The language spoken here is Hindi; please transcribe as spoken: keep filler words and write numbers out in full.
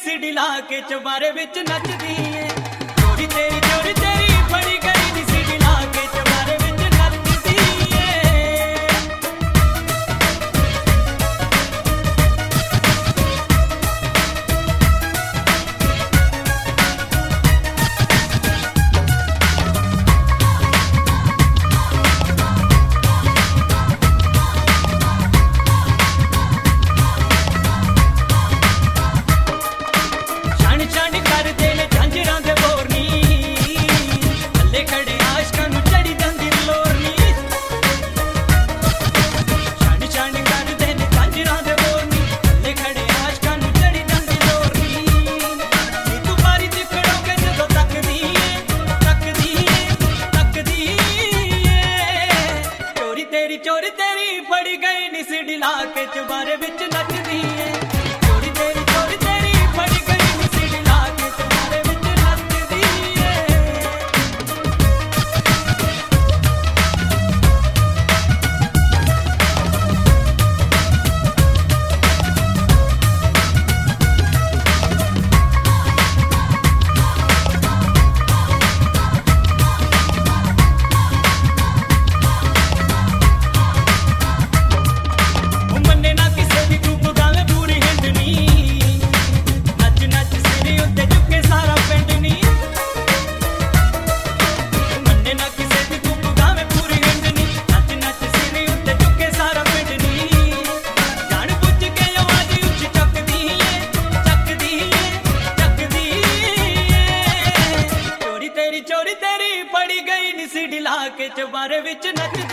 सीढ़ी ला के चबारे विच नचदी है। चोरी तेरी चोरी तेरी फड़ी गई नी सीढ़ी ला के चबारे विच नचदी है। चोरी तेरी फड़ी गई नी सीढ़ी ला के चबारे विच नचदी है। चोरी तेरी चोरी तेरी फड़ी गई नी सीढ़ी ला के चबारे विच नचदी है। चोरी तेरी पड़ी गई नी सीढ़ी ला के चबारे विच नच